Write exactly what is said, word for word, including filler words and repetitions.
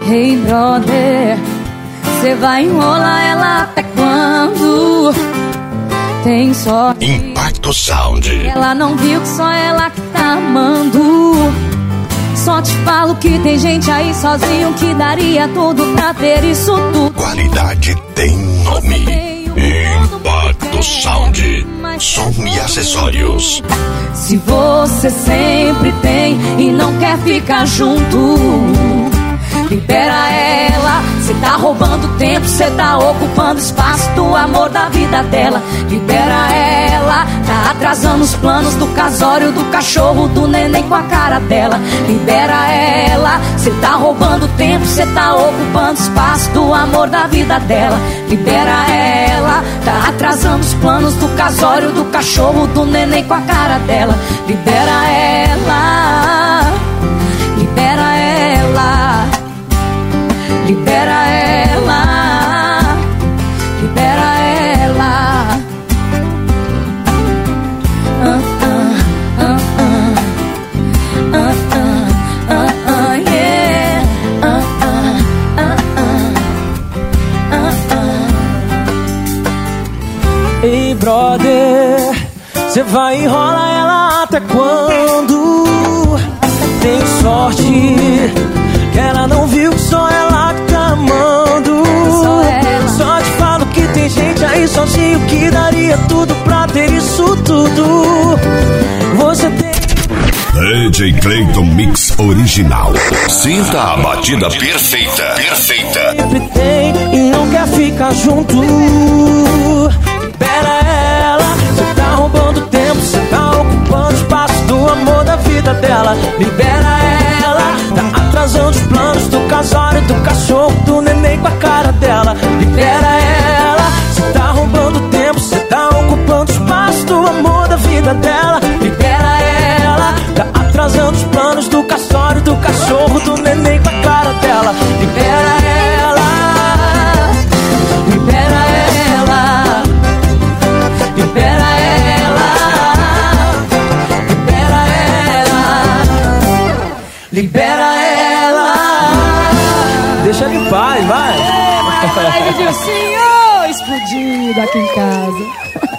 Hey brother, cê vai enrolar ela até quando? Tem sorte. Impacto Sound. Ela não viu que só ela que tá amando. Só te falo que tem gente aí sozinho que daria tudo pra ter isso tudo. Qualidade tem nome. Impacto Sound. Som e acessórios. Se você sempre tem e não quer ficar junto, libera ela. Cê tá roubando tempo, cê tá ocupando espaço do amor da vida dela. Libera ela, tá atrasando os planos do casório, do cachorro, do neném com a cara dela. Libera ela, cê tá roubando tempo, cê tá ocupando espaço do amor da vida dela. Libera ela, tá atrasando os planos do casório, do cachorro, do neném com a cara dela. Libera ela, libera ela. Libera ela, libera ela. Ah, ah, ah, ah. Ah, ah, ah, ah, yeah. Ah, ah, ah, ah. Ah, ah. Ei, brother, cê vai enrolar ela até quando? Tem sorte que ela não viu que só ela que tá amando. Só ela. Só te falo que tem gente aí sozinho que daria tudo pra ter isso tudo. Você tem D J Clayton Mix Original. Sinta a batida perfeita. Perfeita. sempre tem e não quer ficar junto. Libera ela, cê tá roubando tempo, cê tá ocupando espaço do amor da vida dela. Libera ela, tá atrasando os planos do casório, do cachorro, do neném com a cara dela. Libera ela, cê tá roubando tempo, cê tá ocupando espaço do amor da vida dela. Libera ela, tá atrasando os planos do casório, do cachorro, do neném com a cara dela. Libera ela, libera ela, libera ela, libera ela, libera ela. Deixa ele em paz, vai. É, live de ursinho explodido aqui em casa.